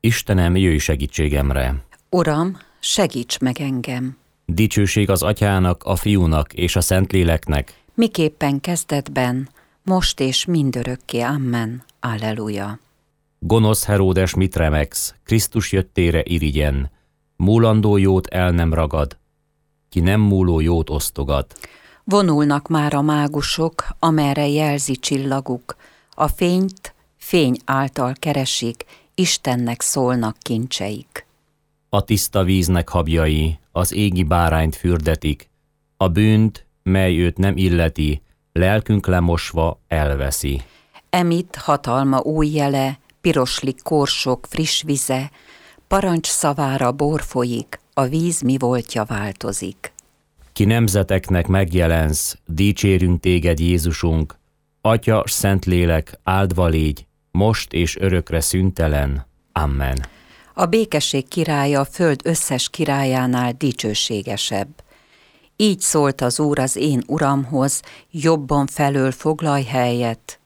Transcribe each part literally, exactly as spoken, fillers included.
Istenem, jöjj segítségemre! Uram, segíts meg engem! Dicsőség az Atyának, a Fiúnak és a Szentléleknek, miképpen kezdetben, most és mindörökké. Amen. Alleluja. Gonosz Heródes, mit remegsz? Krisztus jöttére irigyen. Múlandó jót el nem ragad, ki nem múló jót osztogat. Vonulnak már a mágusok, amerre jelzi csillaguk. A fényt fény által keresik, Istennek szólnak kincseik. A tiszta víznek habjai az égi bárányt fürdetik, a bűnt, mely őt nem illeti, lelkünk lemosva elveszi. Emit hatalma új jele, piroslik korsok friss vize, parancs szavára bor folyik, a víz mi voltja változik. Ki nemzeteknek megjelensz, dicsérünk téged, Jézusunk, Atya, s Szentlélek, áldva légy, most és örökre szüntelen. Amen. A békesség királya a föld összes királyánál dicsőségesebb. Így szólt az Úr az én Uramhoz, jobban felől foglalj helyet,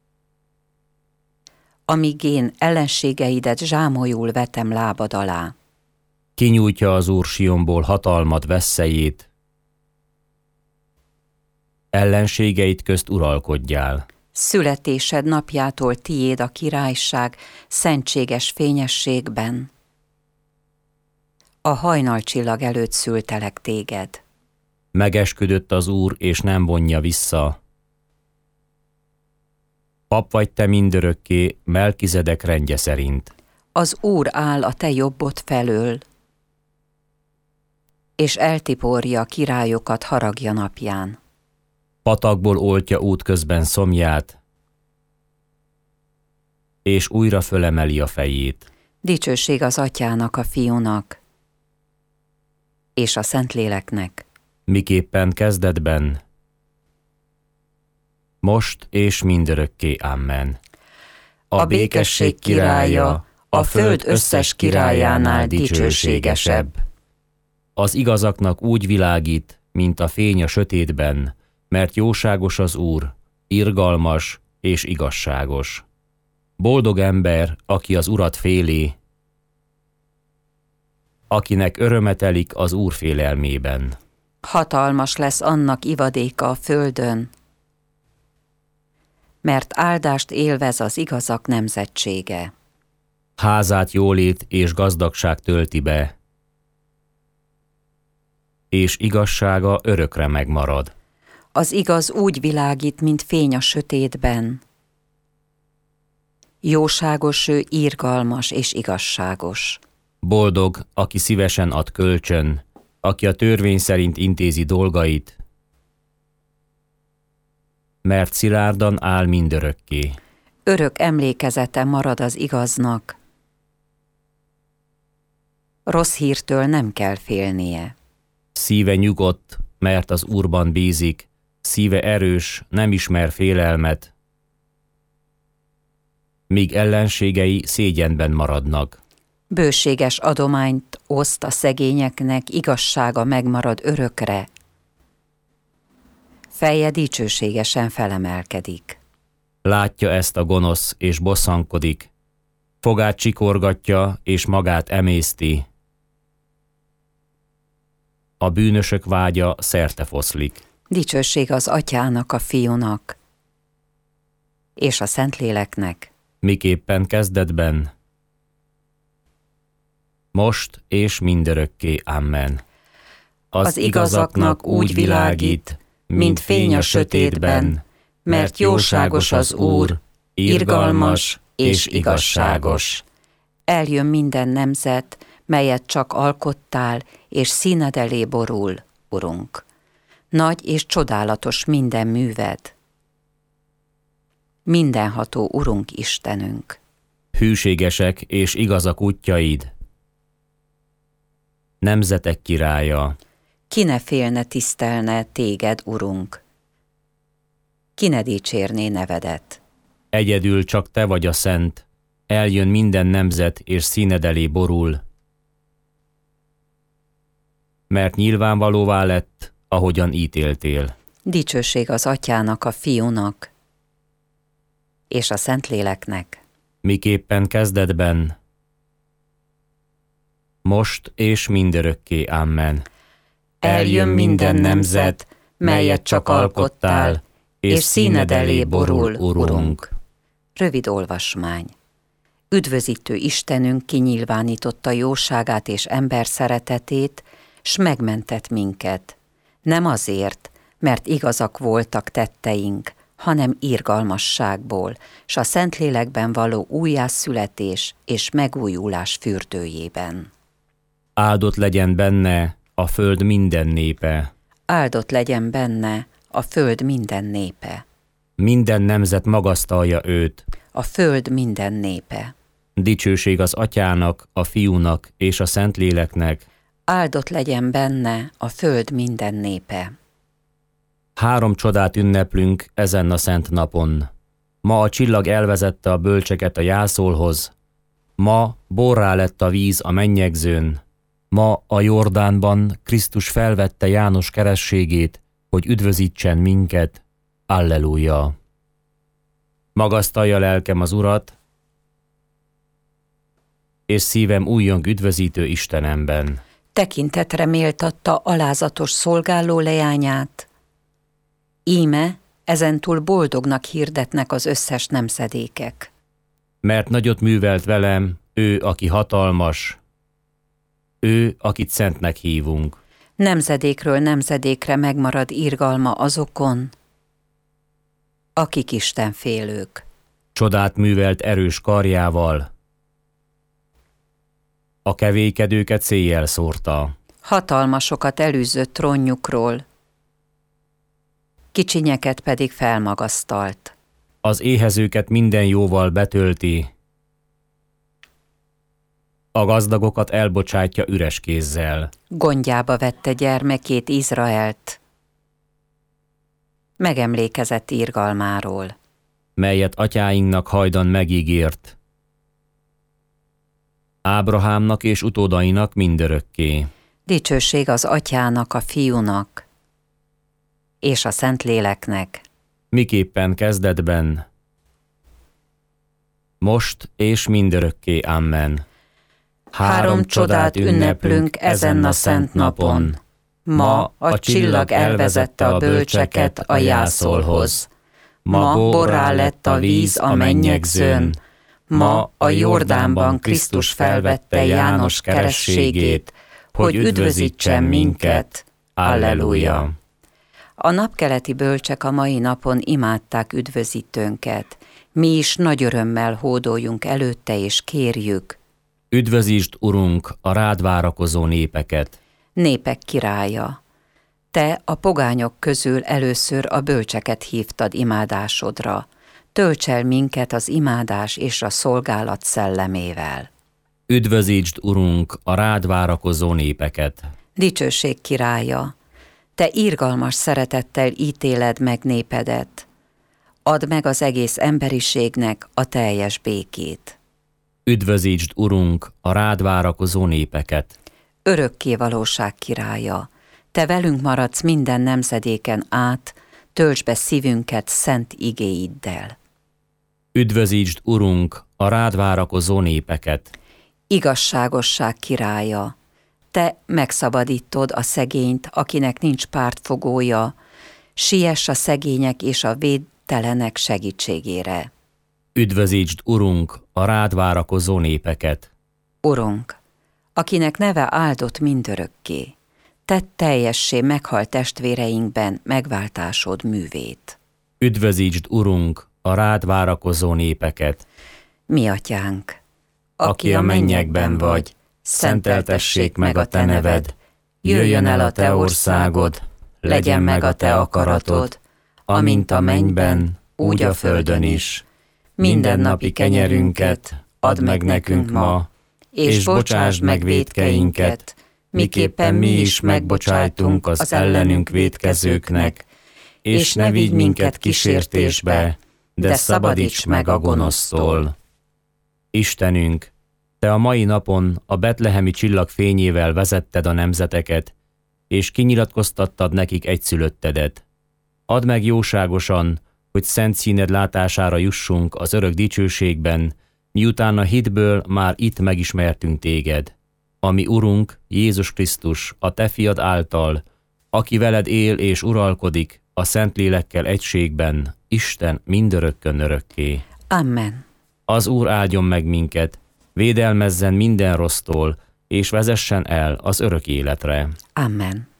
amíg én ellenségeidet zsámolyul vetem lábad alá. Kinyújtja az Úr Sionból hatalmat vesszejét, ellenségeit közt uralkodjál. Születésed napjától tiéd a királyság szentséges fényességben. A hajnalcsillag előtt szültelek téged. Megesküdött az Úr, és nem vonja vissza. Pap vagy te mindörökké, Melkizedek rendje szerint. Az Úr áll a te jobbod felől, és eltiporja a királyokat haragja napján. Patakból oltja útközben szomját, és újra fölemeli a fejét. Dicsőség az Atyának, a Fiúnak, és a Szentléleknek, miképpen kezdetben, most és mindörökké. Amen. A, a békesség királya a föld összes királyánál dicsőségesebb. Az igazaknak úgy világít, mint a fény a sötétben, mert jóságos az Úr, irgalmas és igazságos. Boldog ember, aki az Urat féli, akinek öröme telik az Úr félelmében. Hatalmas lesz annak ivadéka a földön, mert áldást élvez az igazak nemzetsége. Házát jólét és gazdagság tölti be, és igazsága örökre megmarad. Az igaz úgy világít, mint fény a sötétben. Jóságos ő, irgalmas és igazságos. Boldog, aki szívesen ad kölcsön, aki a törvény szerint intézi dolgait, mert szilárdan áll mindörökké. Örök emlékezete marad az igaznak. Rossz hírtől nem kell félnie. Szíve nyugodt, mert az Úrban bízik, szíve erős, nem ismer félelmet, míg ellenségei szégyenben maradnak. Bőséges adományt oszt a szegényeknek, igazsága megmarad örökre. Feje dicsőségesen felemelkedik. Látja ezt a gonosz, és bosszankodik, fogát csikorgatja, és magát emészti. A bűnösök vágya szerte foszlik. Dicsőség az Atyának, a Fiúnak, és a Szentléleknek, miképpen kezdetben, most és mindörökké. Amen. Az, az igazaknak úgy világít, mint fény a sötétben, mert jóságos az Úr, irgalmas és igazságos. Eljön minden nemzet, melyet csak alkottál, és színed elé borul, Urunk. Nagy és csodálatos minden műved. Mindenható Urunk Istenünk. Hűségesek és igazak útjaid, nemzetek királya. Ki ne félne tisztelne téged, Urunk? Ki ne dicsérné nevedet? Egyedül csak te vagy a szent, eljön minden nemzet és színed elé borul, mert nyilvánvalóvá lett, ahogyan ítéltél. Dicsőség az Atyának, a Fiúnak, és a Szentléleknek, miképpen kezdetben, most és mindörökké. Amen. Eljön minden nemzet, melyet csak alkottál, és színed elé borul, Urunk. Rövid olvasmány. Üdvözítő Istenünk kinyilvánította jóságát és ember szeretetét, s megmentett minket. Nem azért, mert igazak voltak tetteink, hanem irgalmasságból, s a Szentlélekben való újjászületés és megújulás fürdőjében. Áldott legyen benne a föld minden népe. Áldott legyen benne a föld minden népe. Minden nemzet magasztalja őt. A föld minden népe. Dicsőség az Atyának, a Fiúnak és a Szentléleknek. Áldott legyen benne a föld minden népe. Három csodát ünneplünk ezen a szent napon. Ma a csillag elvezette a bölcseket a jászolhoz. Ma borrá lett a víz a mennyegzőn. Ma a Jordánban Krisztus felvette János kerességét, hogy üdvözítsen minket. Alleluja! Magasztalja lelkem az Urat, és szívem újjong üdvözítő Istenemben. Tekintetre méltatta alázatos szolgáló leányát. Íme, ezentúl boldognak hirdetnek az összes nemzedékek. Mert nagyot művelt velem, ő, aki hatalmas, ő, akit szentnek hívunk. Nemzedékről nemzedékre megmarad irgalma azokon, akik istenfélők. Csodát művelt erős karjával, a kevélykedőket széjjel szórta. Hatalmasokat elűzött trónjukról, kicsinyeket pedig felmagasztalt. Az éhezőket minden jóval betölti, a gazdagokat elbocsátja üres kézzel. Gondjába vette gyermekét, Izraelt, megemlékezett irgalmáról, melyet atyáinknak hajdan megígért, Ábrahámnak és utódainak mindörökké. Dicsőség az Atyának, a Fiúnak és a Szentléleknek. Miképpen kezdetben, most és mindörökké. Amen. Három csodát ünneplünk ezen a szent napon. Ma a csillag elvezette a bölcseket a jászolhoz. Ma borrá lett a víz a mennyegzőn. Ma a Jordánban Krisztus felvette János kerességét, hogy üdvözítsen minket. Alleluja! A napkeleti bölcsek a mai napon imádták üdvözítőnket. Mi is nagy örömmel hódoljunk előtte és kérjük: üdvözítsd, Urunk, a rád várakozó népeket. Népek királya, te a pogányok közül először a bölcseket hívtad imádásodra. Tölts el minket az imádás és a szolgálat szellemével. Üdvözítsd, Urunk, a rád várakozó népeket. Dicsőség királya, te irgalmas szeretettel ítéled meg népedet. Add meg az egész emberiségnek a teljes békét. Üdvözítsd, Urunk, a rád várakozó népeket. Örökké valóság királya, te velünk maradsz minden nemzedéken át, töltsd be szívünket szent igéiddel. Üdvözítsd, Urunk, a rád várakozó népeket. Igazságosság királya, te megszabadítod a szegényt, akinek nincs pártfogója, siess a szegények és a védtelenek segítségére. Üdvözítsd, Urunk, a rád várakozó népeket. Urunk, akinek neve áldott mindörökké, tedd teljessé meghalt testvéreinkben megváltásod művét. Üdvözítsd, Urunk, a rád várakozó népeket. Mi atyánk, aki a mennyekben vagy, szenteltessék meg a te neved, jöjjön el a te országod, legyen meg a te akaratod, amint a mennyben, úgy a földön is. Mindennapi kenyerünket add meg nekünk ma, és bocsásd meg vétkeinket, miképpen mi is megbocsájtunk az ellenünk vétkezőknek, és ne vigy minket kísértésbe, de szabadíts meg a gonosztól. Istenünk, te a mai napon a betlehemi csillag fényével vezetted a nemzeteket, és kinyilatkoztattad nekik egyszülöttedet. Add meg jóságosan, hogy szent színed látására jussunk az örök dicsőségben, miután a hitből már itt megismertünk téged. ami Urunk, Jézus Krisztus, a te fiad által, aki veled él és uralkodik a Szentlélekkel egységben, Isten mindörökkön örökké. Amen. Az Úr áldjon meg minket, védelmezzen minden rossztól, és vezessen el az örök életre. Amen.